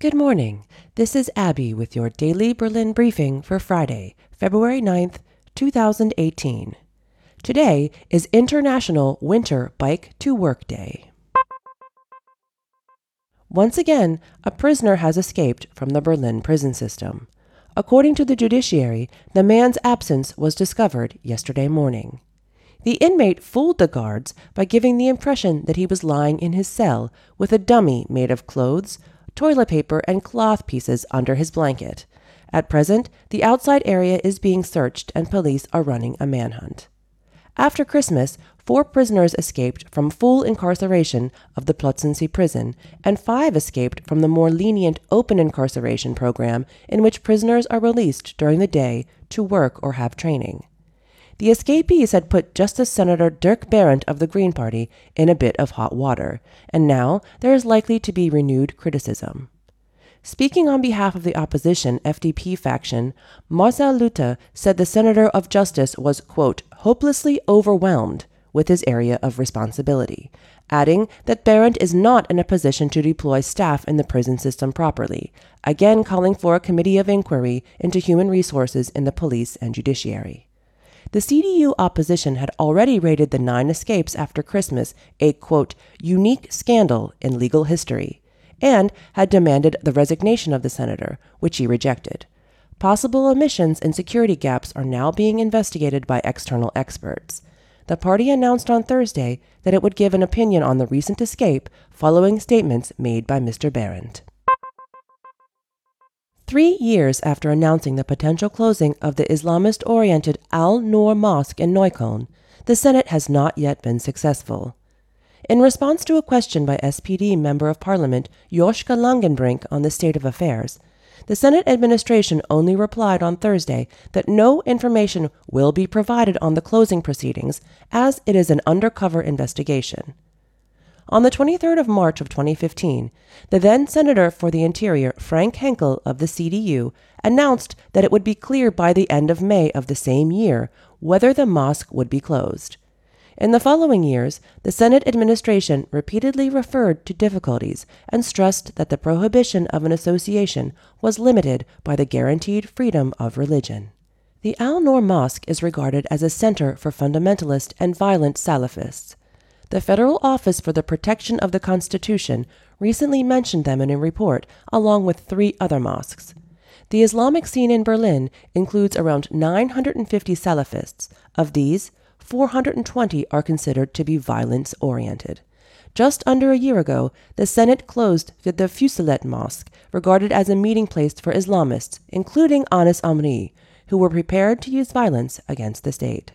Good morning. This is Abby with your daily Berlin briefing for Friday, February 9th, 2018. Today is International Winter Bike to Work Day. Once again, a prisoner has escaped from the Berlin prison system. According to the judiciary, the man's absence was discovered yesterday morning. The inmate fooled the guards by giving the impression that he was lying in his cell with a dummy made of clothes, toilet paper, and cloth pieces under his blanket. At present, the outside area is being searched and police are running a manhunt. After Christmas, 4 prisoners escaped from full incarceration of the Plötzensee prison, and 5 escaped from the more lenient open incarceration program in which prisoners are released during the day to work or have training. The escapees had put Justice Senator Dirk Berindt of the Green Party in a bit of hot water, and now there is likely to be renewed criticism. Speaking on behalf of the opposition FDP faction, Marcel Luthe said the Senator of Justice was, quote, hopelessly overwhelmed with his area of responsibility, adding that Berindt is not in a position to deploy staff in the prison system properly, again calling for a committee of inquiry into human resources in the police and judiciary. The CDU opposition had already rated the 9 escapes after Christmas a, quote, unique scandal in legal history, and had demanded the resignation of the senator, which he rejected. Possible omissions and security gaps are now being investigated by external experts. The party announced on Thursday that it would give an opinion on the recent escape following statements made by Mr. Berindt. 3 years after announcing the potential closing of the Islamist-oriented Al-Noor Mosque in Neukölln, the Senate has not yet been successful. In response to a question by SPD Member of Parliament Joschka Langenbrink on the state of affairs, the Senate administration only replied on Thursday that no information will be provided on the closing proceedings as it is an undercover investigation. On the 23rd of March of 2015, the then Senator for the Interior, Frank Henkel of the CDU, announced that it would be clear by the end of May of the same year whether the mosque would be closed. In the following years, the Senate administration repeatedly referred to difficulties and stressed that the prohibition of an association was limited by the guaranteed freedom of religion. The Al-Noor Mosque is regarded as a center for fundamentalist and violent Salafists. The Federal Office for the Protection of the Constitution recently mentioned them in a report, along with 3 other mosques. The Islamic scene in Berlin includes around 950 Salafists. Of these, 420 are considered to be violence-oriented. Just under a year ago, the Senate closed the Fusilet Mosque, regarded as a meeting place for Islamists, including Anis Amri, who were prepared to use violence against the state.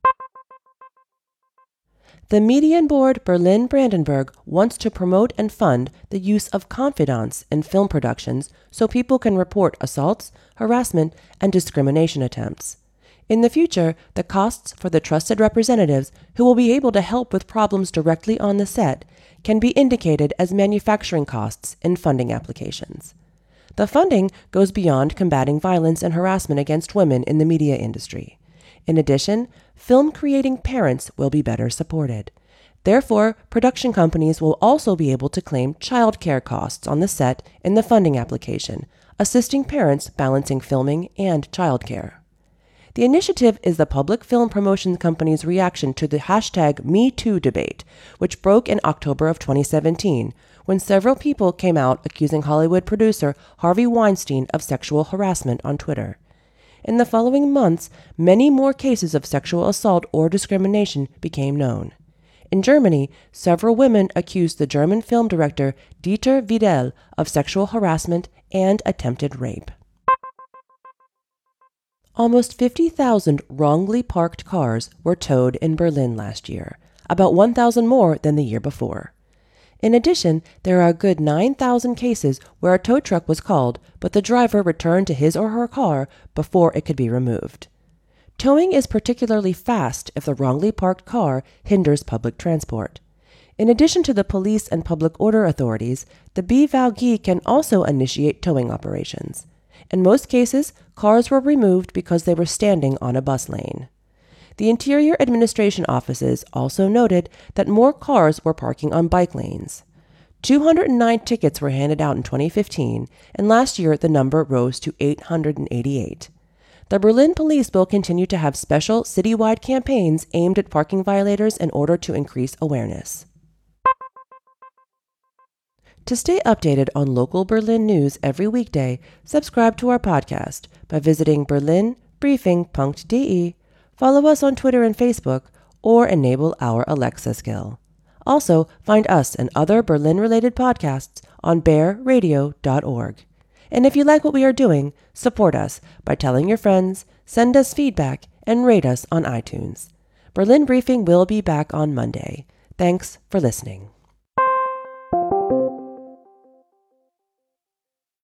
The Medienboard Berlin-Brandenburg wants to promote and fund the use of confidants in film productions so people can report assaults, harassment, and discrimination attempts. In the future, the costs for the trusted representatives who will be able to help with problems directly on the set can be indicated as manufacturing costs in funding applications. The funding goes beyond combating violence and harassment against women in the media industry. In addition, film-creating parents will be better supported. Therefore, production companies will also be able to claim child care costs on the set in the funding application, assisting parents balancing filming and child care. The initiative is the public film promotion company's reaction to the #MeToo debate, which broke in October of 2017, when several people came out accusing Hollywood producer Harvey Weinstein of sexual harassment on Twitter. In the following months, many more cases of sexual assault or discrimination became known. In Germany, several women accused the German film director Dieter Widel of sexual harassment and attempted rape. Almost 50,000 wrongly parked cars were towed in Berlin last year, about 1,000 more than the year before. In addition, there are a good 9,000 cases where a tow truck was called, but the driver returned to his or her car before it could be removed. Towing is particularly fast if the wrongly parked car hinders public transport. In addition to the police and public order authorities, the BVG can also initiate towing operations. In most cases, cars were removed because they were standing on a bus lane. The Interior Administration offices also noted that more cars were parking on bike lanes. 209 tickets were handed out in 2015, and last year the number rose to 888. The Berlin police will continue to have special citywide campaigns aimed at parking violators in order to increase awareness. To stay updated on local Berlin news every weekday, subscribe to our podcast by visiting berlinbriefing.de, follow us on Twitter and Facebook, or enable our Alexa skill. Also, find us and other Berlin-related podcasts on bearradio.org. And if you like what we are doing, support us by telling your friends, send us feedback, and rate us on iTunes. Berlin Briefing will be back on Monday. Thanks for listening.